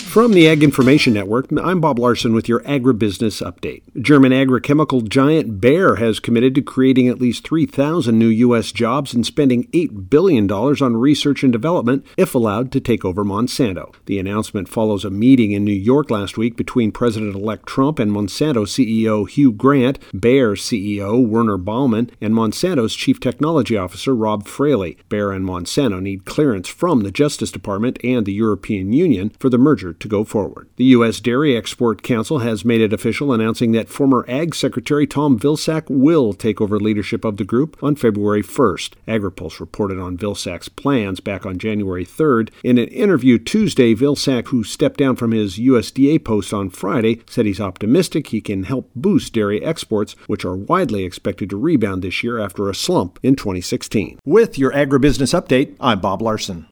From the Ag Information Network, I'm Bob Larson with your agribusiness update. German agrochemical giant Bayer has committed to creating at least 3,000 new U.S. jobs and spending $8 billion on research and development if allowed to take over Monsanto. The announcement follows a meeting in New York last week between President-elect Trump and Monsanto CEO Hugh Grant, Bayer CEO Werner Baumann, and Monsanto's Chief Technology Officer Rob Fraley. Bayer and Monsanto need clearance from the Justice Department and the European Union for the merger to go forward. The U.S. Dairy Export Council has made it official, announcing that former Ag Secretary Tom Vilsack will take over leadership of the group on February 1st. AgriPulse reported on Vilsack's plans back on January 3rd. In an interview Tuesday, Vilsack, who stepped down from his USDA post on Friday, said he's optimistic he can help boost dairy exports, which are widely expected to rebound this year after a slump in 2016. With your agribusiness update, I'm Bob Larson.